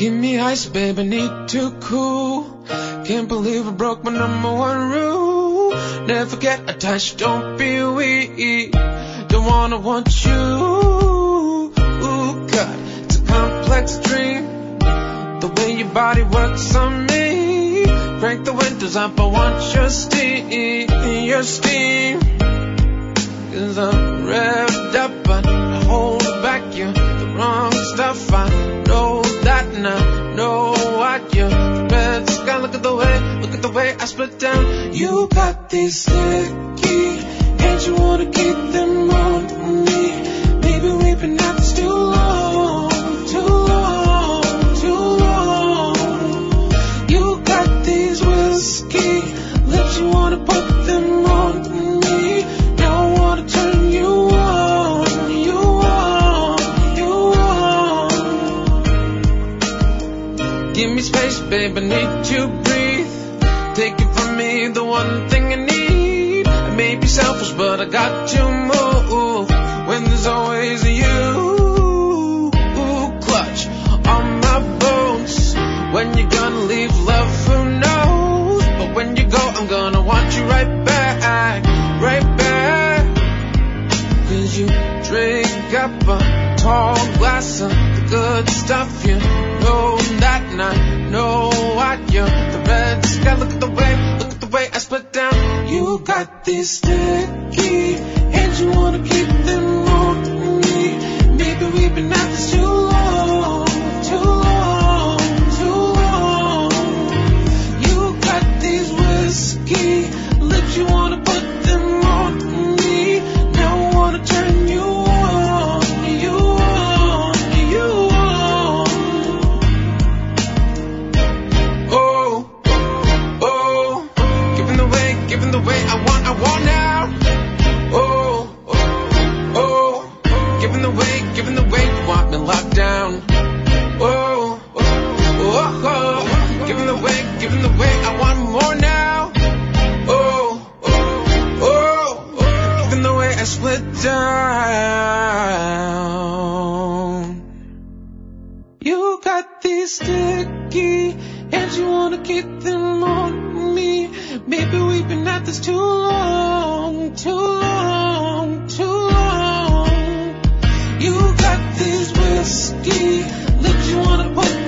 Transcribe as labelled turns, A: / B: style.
A: Give me ice, baby, need to cool. Can't believe I broke my number one rule. Never get attached, don't be weak. Don't wanna want you. Ooh, God, it's a complex dream. The way your body works on me. Crank the windows up, I want your steam. Your steam. Cause I'm revved up, I hold back, you're the wrong stuff. I know that and I know what you're the red sky. Look at the way I split down. You got these sticky, and you wanna keep them on me. Maybe we've been at this too long, too long, too long. You got these whiskey lips, you wanna put them on me. Now I wanna turn you on, you on, you on. Give me space, babe, I need to breathe. Take it from me, the one thing I need. I may be selfish, but I got to move when there's always you. Clutch on my bones. When you're gonna leave, love, who knows? But when you go, I'm gonna want you right back, right back. Cause you drink up a tall glass of the good stuff. You know that and I know what you're the red sky. Look at the way I split down. You got these sticky, and you wanna keep them on me. Maybe we've been at this too long, too long, too long. You got these whiskey lips, you wanna put them on me. Now I wanna turn you on, you on, you on. Oh, oh, giving the way I want now. Oh, oh, giving the way you want me locked down. Oh, oh, oh, giving the way I want more now. Oh, oh, giving the way I split down. You got these sticky, and you wanna keep them on me. Maybe we've been at this too long, too long, too long. You got these whiskey lips, you wanna put